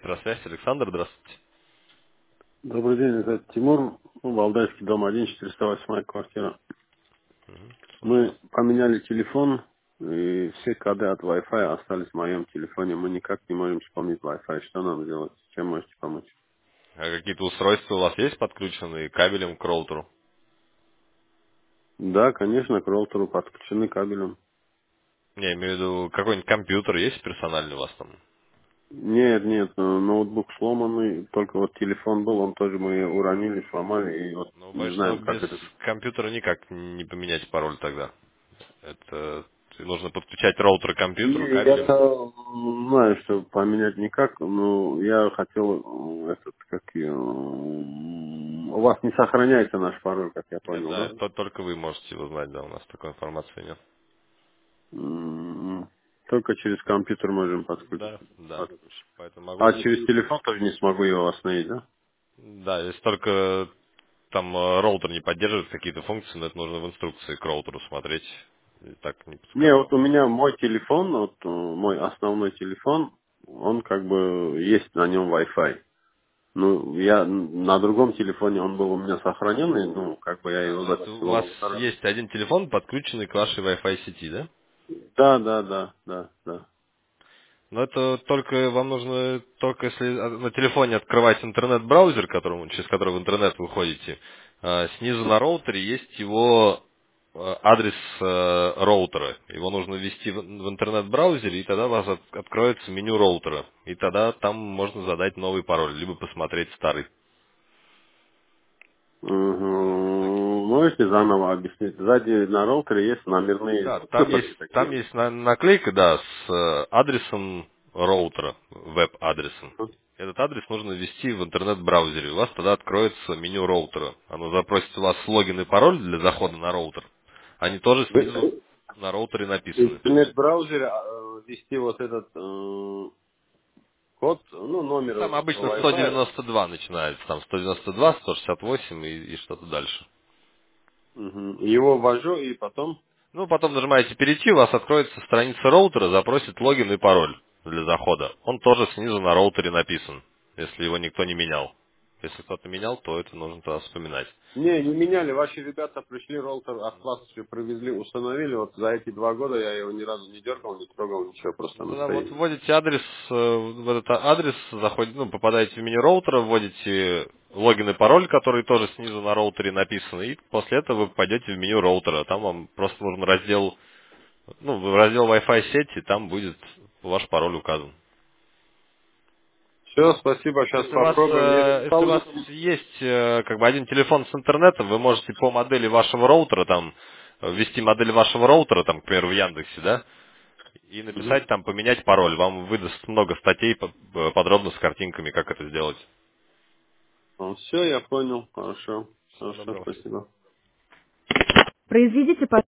Электросвязь, Александр, здравствуйте. Добрый день, это Тимур, Валдайский дом 1, 408 квартира. Слушаю вас. Мы поменяли телефон, и все коды от Wi-Fi остались в моем телефоне. Мы никак не можем вспомнить Wi-Fi. Что нам делать? Чем можете помочь? А какие-то устройства у вас есть подключенные кабелем к роутеру? Да, конечно, к роутеру подключены кабелем. Не, я имею в виду, какой-нибудь компьютер есть персональный у вас там? Нет, нет, ноутбук сломанный, только вот телефон был, он тоже мы уронили, сломали, и вот Ну, не боюсь, что знаем, без как это. компьютера никак не поменять пароль тогда. Это нужно подключать роутер к компьютеру Не, кабелем. я знаю, что поменять никак, но я хотел этот, у вас не сохраняется наш пароль, как я Нет, понял, да, да? это только вы можете его знать, да, у нас такой информации нет. Только через компьютер можем подключить. Да, да. Поэтому могу А дать. через телефон тоже не смогу его восстановить, да? Да, если только там роутер не поддерживает какие-то функции, но это нужно в инструкции к роутеру смотреть. И так не Не, подскажу. вот у меня мой телефон, вот мой основной телефон, он как бы есть на нем Wi-Fi. Ну, я на другом телефоне он был у меня сохраненный, ну, как бы я А, его то есть у записывал вас в интернет. есть один телефон, подключенный к вашей Wi-Fi сети, да? Да, да, да, да, да. Но это только вам нужно, только если на телефоне открывать интернет-браузер, через который в интернет вы ходите, снизу на роутере есть его адрес роутера. Его нужно ввести в интернет-браузере, и тогда у вас откроется меню роутера. И тогда там можно задать новый пароль, либо посмотреть старый. Можете заново объяснить? Сзади на роутере есть номерные Да, цифры там такие. есть наклейка, да, с адресом роутера, веб-адресом. Этот адрес нужно ввести в интернет-браузере. У вас тогда откроется меню роутера. Оно запросит у вас логин и пароль для захода на роутер. Они тоже В снизу на роутере написаны. интернет-браузере ввести вот этот код, ну, Ну, номер там обычно Wi-Fi. 192 начинается. Там 192, 168 и что-то дальше. Его ввожу и потом... Ну, потом нажимаете «Перейти», у вас откроется страница роутера, запросит логин и пароль для захода. Он тоже снизу на роутере написан, если его никто не менял. Если кто-то менял, то это нужно тогда вспоминать. Не меняли. Ваши ребята пришли, роутер от вас привезли, установили. Вот за эти 2 года я его ни разу не дергал, не трогал, ничего, просто Ну, он тогда вот стоит. вводите адрес, в этот адрес, заходите, ну, попадаете в меню роутера, вводите логин и пароль, который тоже снизу на роутере написан, и после этого вы пойдете в меню роутера. Там вам просто нужен раздел, ну, в раздел Wi-Fi сети, там будет ваш пароль указан. Все, спасибо, сейчас попробуем. Если у вас есть как бы один телефон с интернетом, вы можете по модели вашего роутера там ввести модель вашего роутера, там, к примеру, в Яндексе, да, и написать там поменять пароль. Вам выдаст много статей подробно с картинками, как это сделать. Все, я понял. Хорошо. Всего Хорошо, доброго. спасибо. Произведите